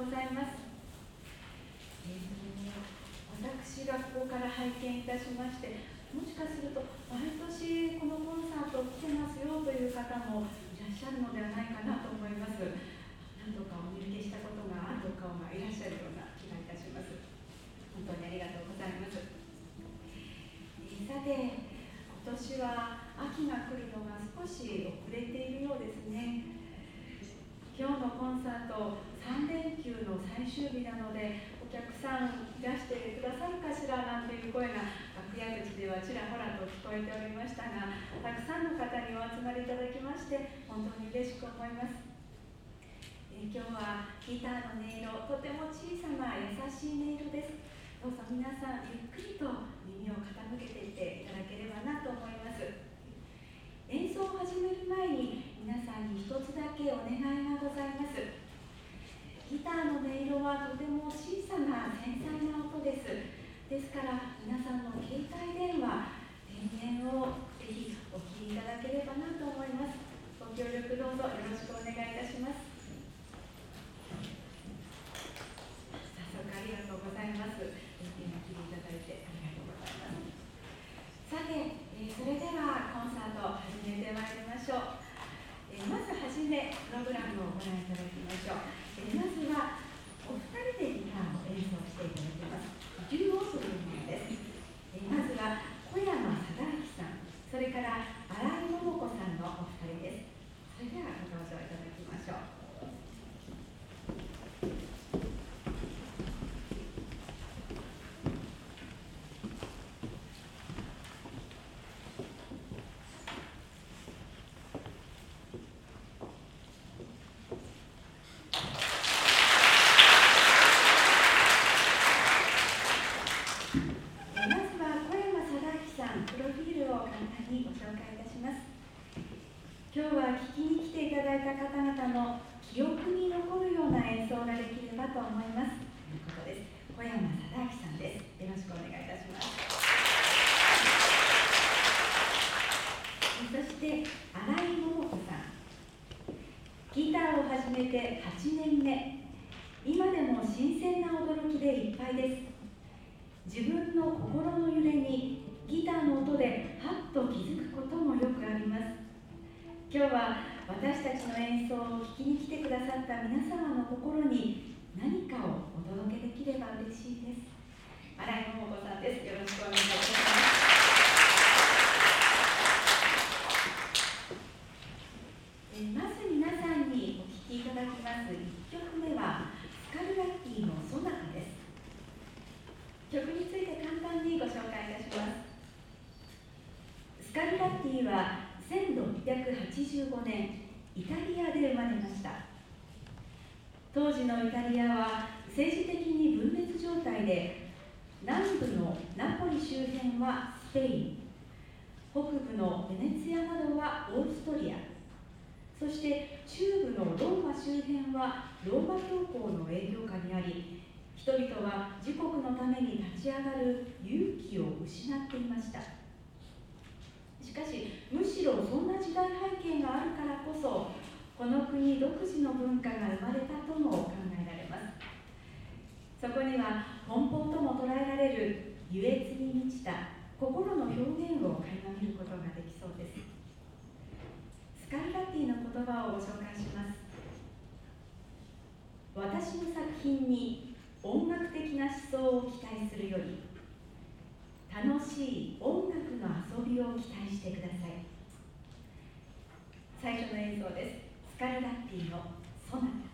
ございます。私がここから拝見いたしまして、もしかすると毎年このコンサート来てますよという方もいらっしゃるのではないかなと思います。何度かお見受けしたことがあるお顔がいらっしゃるような気がいたします。本当にありがとうございます。さて、今年は秋が来るのが少し遅れているようですね。今日のコンサート3連休の最終日なので、お客さんいらしてくださるかしらなんていう声が楽屋口ではちらほらと聞こえておりましたが、たくさんの方にお集まりいただきまして本当に嬉しく思います。今日はギターの音色、とても小さな優しい音色です。どうぞ皆さんゆっくりと耳を傾けていっていただければなと思います。演奏を始める前に皆さんに一つだけお願いがございます。ギターの音色はとても小さな繊細な音です。ですから皆さんの携帯電話、電源をぜひお聞きいただければなと思います。ご協力どうぞよろしくお願いいたします。早速ありがとうございます。今聞いていただいてありがとうございます。さて、それではコンサートを始めてまいりましょう。まずはじめプログラムをご覧いただきましょう。まずはお二人でギターを演奏していただきます。デュオというものです。まずは小山貞明さん、それから新井桃子さんのお二人です。それではご登場いただきましょう。今日は聴きに来ていただいた方々の記憶に残るような演奏ができればと思いますということです。小山貞明さんです。よろしくお願いいたします。そして新井桃子さん、ギターを始めて8年目、今でも新鮮な驚きでいっぱいです。自分の心の揺れにギターの音でハッと気づくこともよくあります。今日は私たちの演奏を聴きに来てくださった皆様の心に何かをお届けできれば嬉しいです。新井桃子さんです。よろしくお願いいたします。まず皆さんにお聴きいただきます1曲目はスカルラッティのソナタです。曲について簡単にご紹介いたします。スカルラッティは1685年イタリアで生まれました。当時のイタリアは政治的に分裂状態で、南部のナポリ周辺はスペイン、北部のベネツィアなどはオーストリア、そして中部のローマ周辺はローマ教皇の影響下にあり、人々は自国のために立ち上がる勇気を失っていました。しかし、むしろそんな時代背景があるからこそ、この国独自の文化が生まれたとも考えられます。そこには根本とも捉えられる優越に満ちた心の表現を垣間見ることができそうです。スカルラッティの言葉をご紹介します。私の作品に音楽的な思想を期待するより、楽しい音楽の遊びを期待してください。最初の演奏です。スカルラッティのソナタ。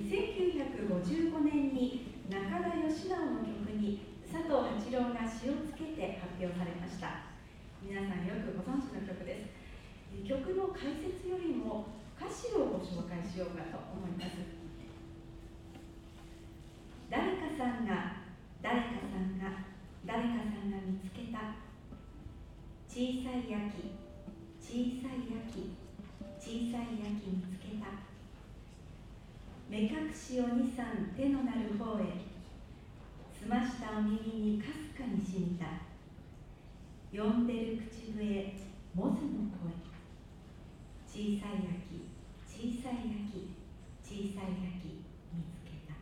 1955年に中田喜直の曲に佐藤八郎が詞をつけて発表されました。皆さんよくご存知の曲です。曲の解説よりも歌詞をご紹介しようかと思います。誰かさんが誰かさんが誰かさんが見つけた小さい秋小さい秋小さい秋見つけた目隠しを2、3手のなる方へ澄ましたお耳にかすかにしみた呼んでる口笛モズの声小さい秋小さい秋小さい秋見つけた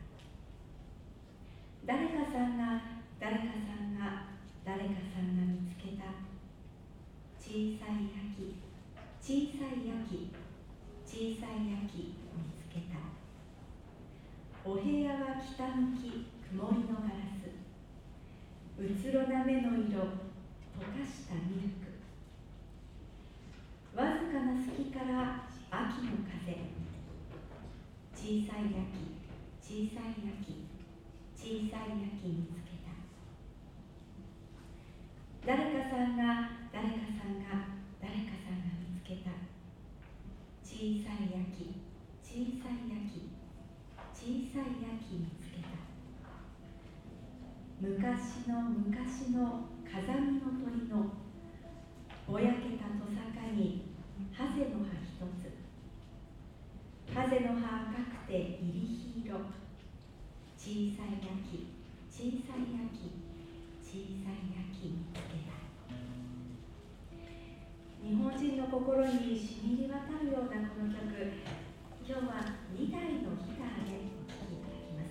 誰かさんが誰かさんが誰かさんが見つけた小さい秋小さい秋小さい秋見つけたお部屋は北向き曇りのガラスうつろな目の色溶かしたミルクわずかな隙から秋の風小さい秋小さい秋小さい秋見つけた誰かさんが誰かさんが誰かさんが見つけた小さい秋小さい秋小さい秋見つけた昔の昔の風見の鳥のぼやけたトサカにハゼの葉一つハゼの葉赤くて入り黄色小さい秋小さい秋小さい秋見つけた日本人の心にしみり渡るようなこの曲今日は2台のギターでお聴きいただきます。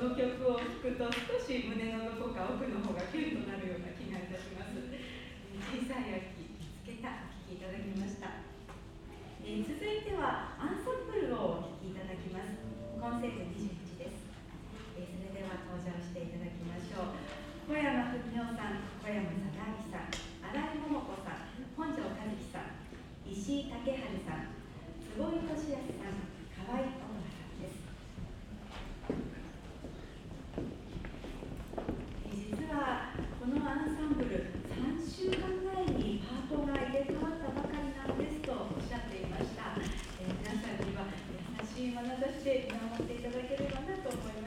の曲を聴くと少し胸のどこか奥の方がキュンとなるような気がいたします。小さい秋見つけた、お聴きいただきました。続いてはアンサンブルをお聴きいただきます。今世紀28です。それでは登場していただきましょう。小山文夫さん、小山貞明さん、新井桃子さん、本庄和樹さん、石井武春さん、坪井俊康さん、河合音羽さんです。実はこのアンサンブル3週間前にパートが入れ替わったばかりなんですとおっしゃっていました。皆さんには優しい眼差しで見守っていただければなと思います。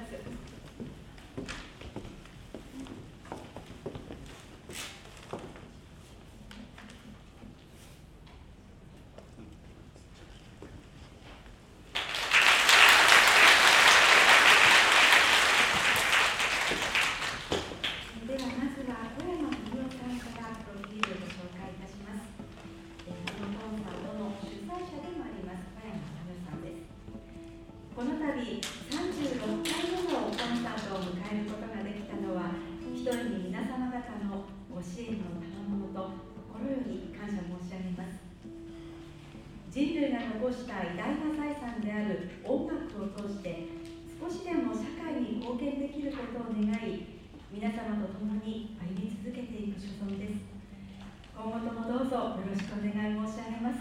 人類が残した偉大な財産である音楽を通して少しでも社会に貢献できることを願い、皆様と共に歩み続けていく所存です。今後ともどうぞよろしくお願い申し上げます。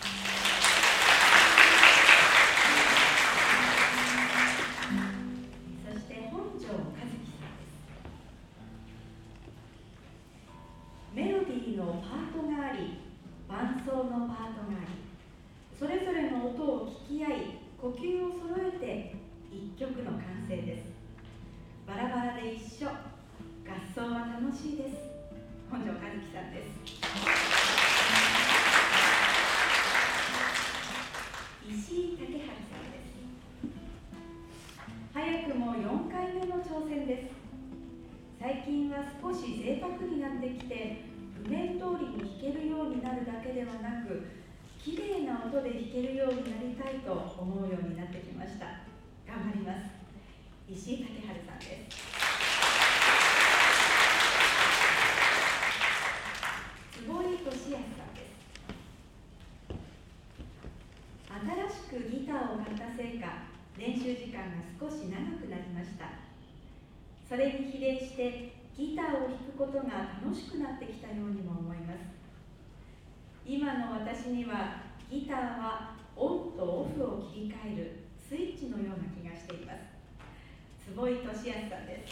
そして本庄和樹さんです。メロディーのパートがあり、伴奏のパートがあり、それぞれの音を聞き合い、呼吸を揃えて一曲の完成です。バラバラで一緒、合奏は楽しいです。本庄和樹さんです。石井武春さんです。早くも4回目の挑戦です。最近は少し贅沢になってきて、譜面通りに弾けるようになるだけではなく、きれいな音で弾けるようになりたいと思うようになってきました。頑張ります。石井武春さんです。坪井俊康さんです。新しくギターを買ったせいか、練習時間が少し長くなりました。それに比例してギターを弾くことが楽しくなってきたようにも思います。今の私にはギターはオンとオフを切り替えるスイッチのような気がしています。坪井俊康さんです。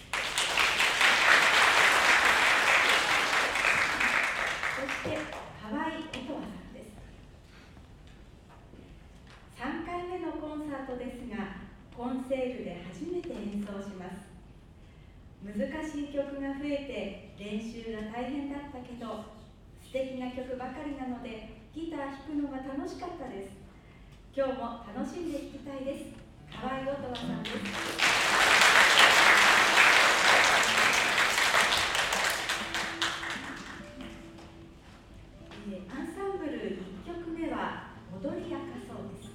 そして河合音羽さんです。3回目のコンサートですが、コンセールで初めて演奏します。難しい曲が増えて練習が大変だったけど、素敵な曲ばかりなのでギター弾くのが楽しかったです。今日も楽しんで弾きたいです。河合音羽さんです。アンサンブル1曲目は踊り明かそうです。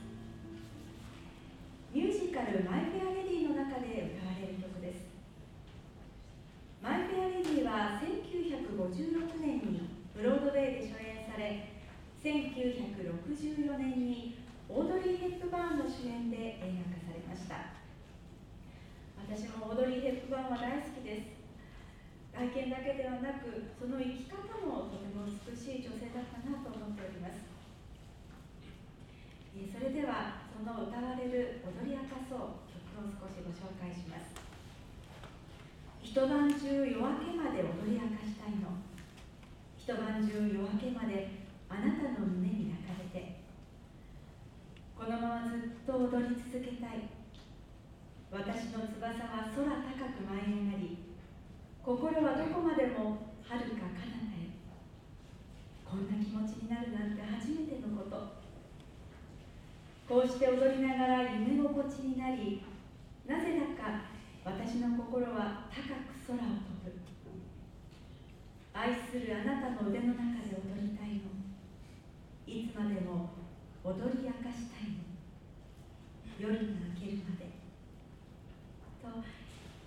ミュージカルマイ・フェア・レディの中で歌われる曲です。マイ・フェア・レディは1956年にブロードウェイで初演され、1964年にオードリー・ヘップバーンの主演で映画化されました。私もオードリー・ヘップバーンは大好きです。外見だけではなく、その生き方もとても美しい女性だったなと思っております。それではその歌われる踊り明かそう曲を少しご紹介します。一晩中夜明けまで踊り明かしたいの。一晩中夜明けまであなたの胸に抱かれて、このままずっと踊り続けたい。私の翼は空高く舞い上がり、心はどこまでも遥か彼方へ。こんな気持ちになるなんて初めてのこと。こうして踊りながら夢心地になり、なぜだか私の心は高く空を飛ぶ。愛するあなたの腕の中で踊りたいの。いつまでも踊り明かしたいの。夜が明けるまで。と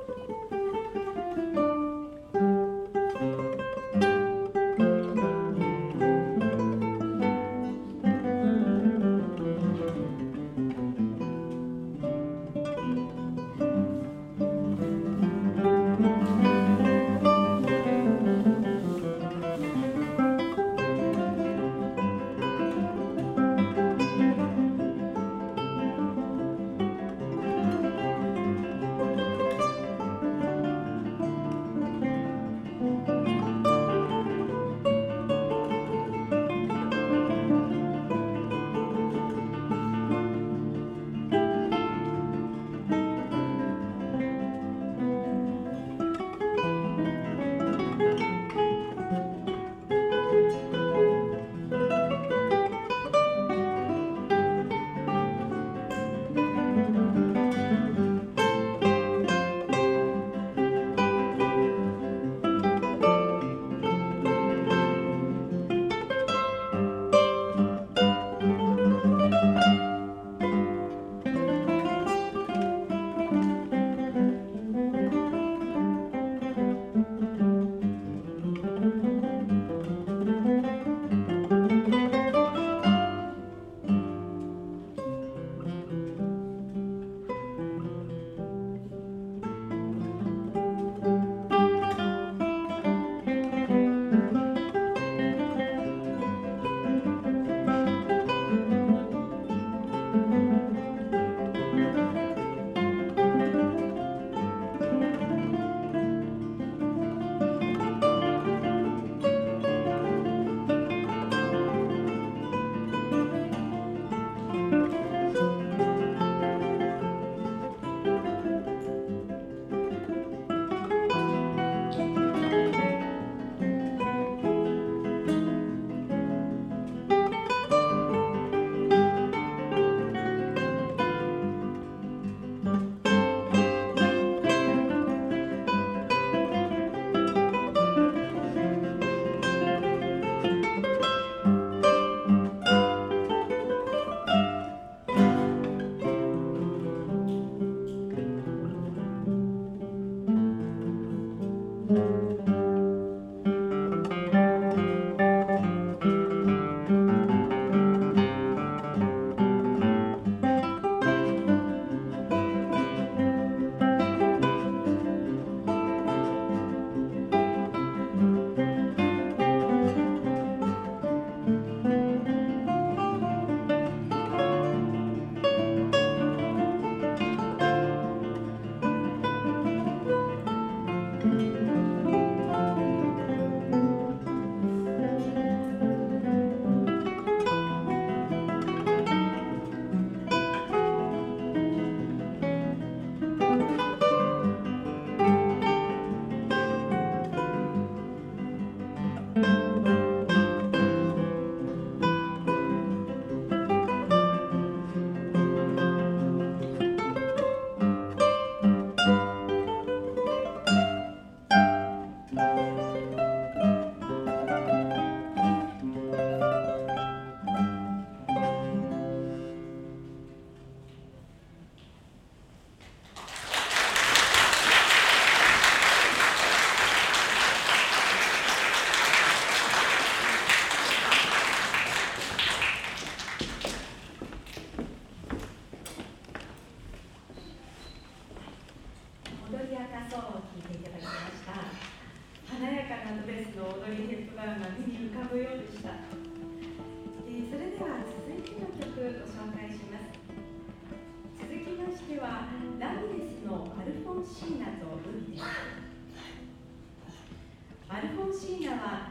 アルフォンシーナは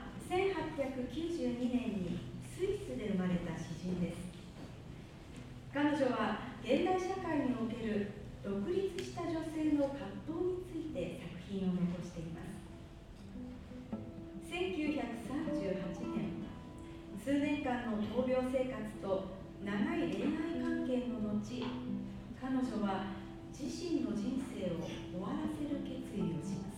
1892年にスイスで生まれた詩人です。彼女は現代社会における独立した女性の葛藤について作品を残しています。1938年、数年間の闘病生活と長い恋愛関係の後、彼女は自身の人生を終わらせる決意をします。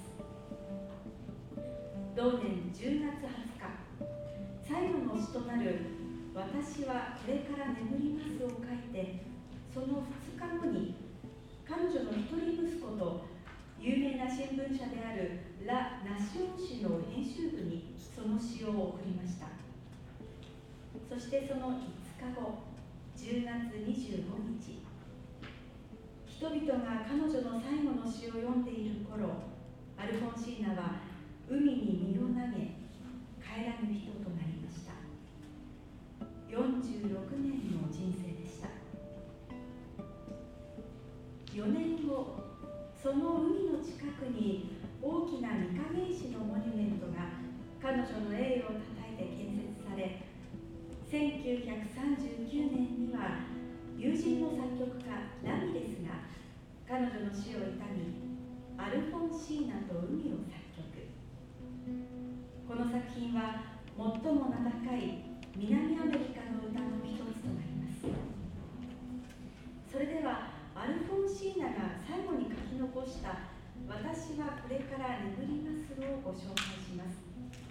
同年10月20日、最後の詩となる「私はこれから眠ります」を書いて、その2日後に彼女の一人息子と有名な新聞社であるラ・ナション紙の編集部にその詩を送りました。そしてその5日後、10月25日、人々が彼女の最後の詩を読んでいる頃、アルフォンシーナは海に身を投げ、帰らぬ人となりました。46年の人生でした。4年後、その海の近くに大きな御影石のモニュメントが彼女の栄誉をたたえて建設され、1939年には友人の作曲家ラミレスが彼女の死を悼み、アルフォンシーナと海を作曲。この作品は最も名高い南アメリカの歌の一つとなります。それではアルフォンシーナが最後に書き残した「私はこれから眠ります」をご紹介します。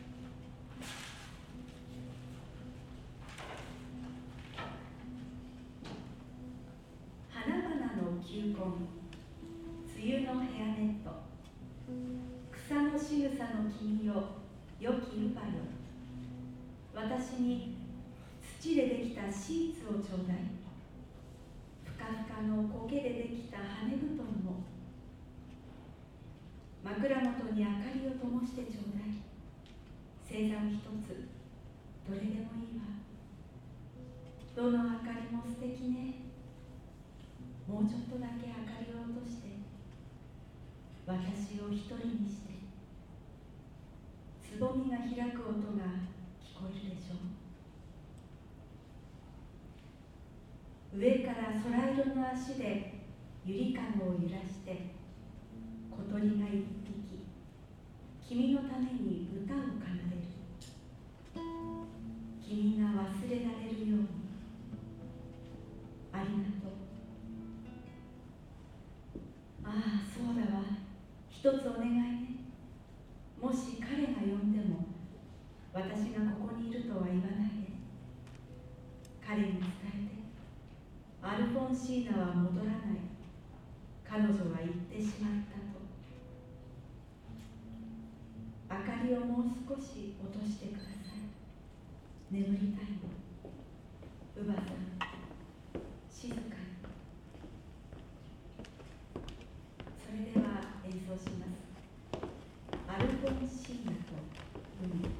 花々の球根、梅雨のヘアネット、草の仕草の君よ、良き乳母よ、私に土でできたシーツをちょうだい、ふかふかの苔でできた羽布団も、枕元に明かりを灯してちょうだい、星座を一つ、どれでもいいわ、どの明かりも素敵ね、もうちょっとだけ明かりを落として、私を一人にして、つぼみが開く音が聞こえるでしょう。上から空色の足でゆりかごを揺らして、小鳥が一匹、君のために歌を奏でる。君が忘れられるように。ありがとう。ああ、そうだわ。一つお願いね。もし彼が呼んでも、私がここにいるとは言わないで。彼に伝えて、アルフォンシーナは戻らない。彼女は言ってしまったと。明かりをもう少し落としてください。眠りたいの。乳母さん、静かに。それでは演奏します。アルフォンシーナと海。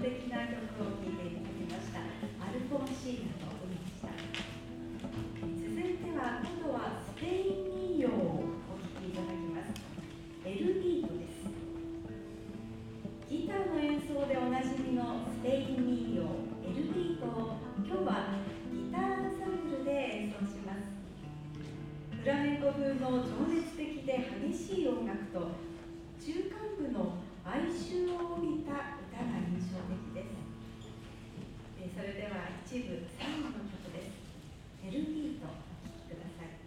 的な曲を聴いていただきました。アルフォンシーナと言いました。続いては今度はスペイン民謡をお聴きいただきます。エルビートです。ギターの演奏でおなじみのスペイン民謡エルビートを今日はギターアンサンブルで演奏します。フラメンコ風の情熱的で激しい音楽と中間部の哀愁を帯びた歌が印象的です。それでは一部最後の曲です。エルビート、お聴きください。